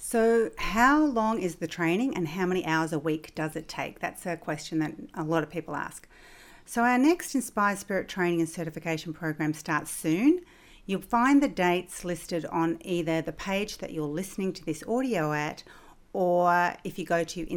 So, how long is the training and how many hours a week does it take? That's a question that a lot of people ask. So, our next Inspired Spirit training and certification program starts soon. You'll find the dates listed on either the page that you're listening to this audio at, or if you go to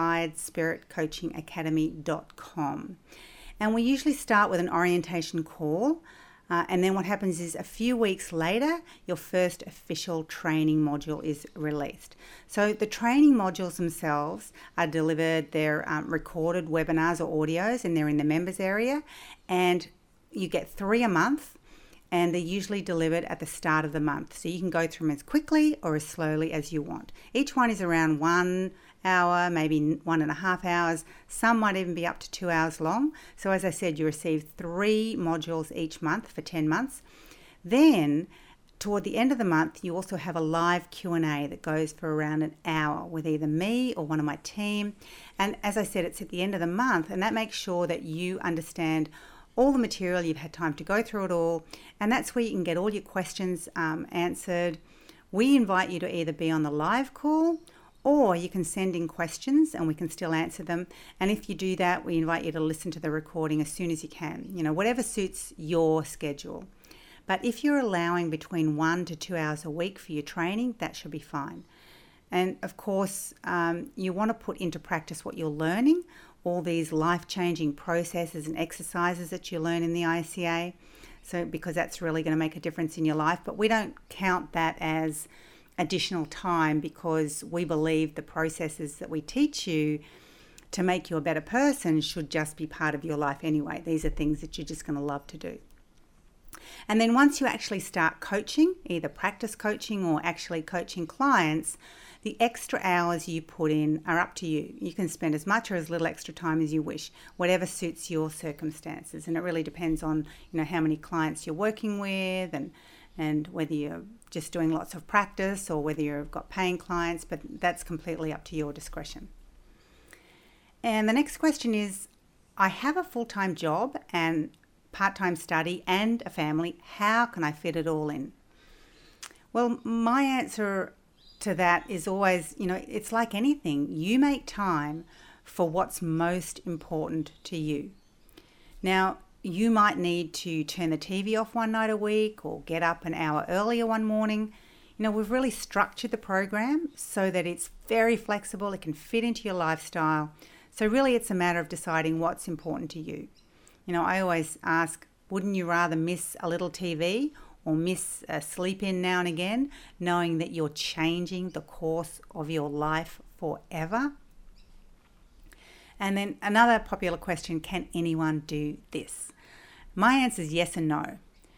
inspiredspiritcoachingacademy.com. And we usually start with an orientation call. And then what happens is a few weeks later, your first official training module is released. So the training modules themselves are delivered, they're recorded webinars or audios, and they're in the members area. And you get 3 a month, and they're usually delivered at the start of the month. So you can go through them as quickly or as slowly as you want. Each one is around 1 hour, maybe 1.5 hours. Some might even be up to 2 hours long. So as I said, you receive 3 modules each month for 10 months. Then toward the end of the month, you also have a live Q&A that goes for around an hour with either me or one of my team. And as I said, it's at the end of the month, and that makes sure that you understand all the material, you've had time to go through it all, and that's where you can get all your questions answered. We invite you to either be on the live call, or you can send in questions and we can still answer them. And if you do that, we invite you to listen to the recording as soon as you can, whatever suits your schedule. But if you're allowing between 1 to 2 hours a week for your training, that should be fine. And of course, you want to put into practice what you're learning, all these life-changing processes and exercises that you learn in the ICA. So because that's really going to make a difference in your life. But we don't count that as additional time, because we believe the processes that we teach you to make you a better person should just be part of your life anyway. These are things that you're just going to love to do. And then once you actually start coaching, either practice coaching or actually coaching clients, the extra hours you put in are up to you. You can spend as much or as little extra time as you wish, whatever suits your circumstances. And it really depends on, how many clients you're working with and whether you're just doing lots of practice or whether you've got paying clients, but that's completely up to your discretion. And the next question is, I have a full-time job and part-time study and a family. How can I fit it all in? Well, my answer to that is always, it's like anything. You make time for what's most important to you. Now, you might need to turn the TV off one night a week or get up an hour earlier one morning. We've really structured the program so that it's very flexible. It can fit into your lifestyle. So really it's a matter of deciding what's important to you. I always ask, wouldn't you rather miss a little TV or miss a sleep in now and again, knowing that you're changing the course of your life forever? And then another popular question, can anyone do this? My answer is yes and no.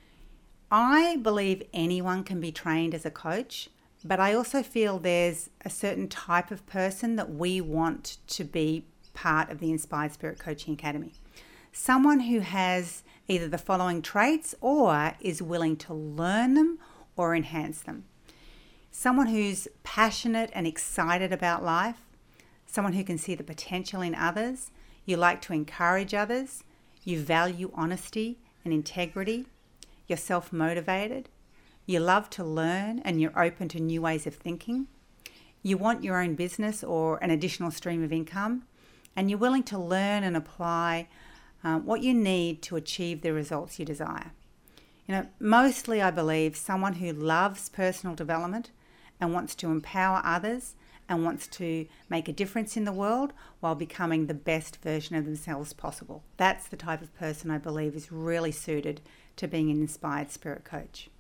I believe anyone can be trained as a coach, but I also feel there's a certain type of person that we want to be part of the Inspired Spirit Coaching Academy. Someone who has either the following traits or is willing to learn them or enhance them. Someone who's passionate and excited about life. Someone who can see the potential in others. You like to encourage others. You value honesty and integrity. You're self-motivated. You love to learn and you're open to new ways of thinking. You want your own business or an additional stream of income. And you're willing to learn and apply what you need to achieve the results you desire. Mostly I believe someone who loves personal development and wants to empower others and wants to make a difference in the world while becoming the best version of themselves possible. That's the type of person I believe is really suited to being an inspired spirit coach.